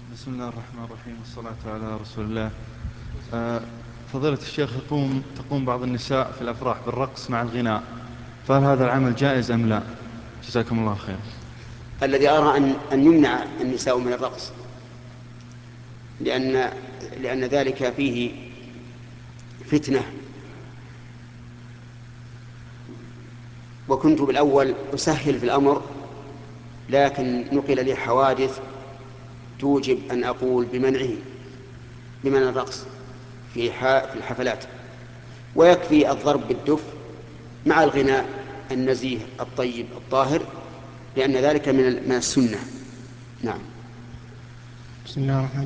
بسم الله الرحمن الرحيم والصلاة على رسول الله. فضيلة الشيخ، تقوم بعض النساء في الأفراح بالرقص مع الغناء، فهل هذا العمل جائز أم لا؟ جزاكم الله خير. الذي أرى أن يمنع النساء من الرقص، لأن ذلك فيه فتنة. وكنت بالأول أسهل في الأمر، لكن نقل لي حوادث توجب أن أقول بمنع الرقص في الحفلات، ويكفي الضرب بالدف مع الغناء النزيه الطيب الطاهر، لأن ذلك من السنة. نعم. بسم الله الرحمن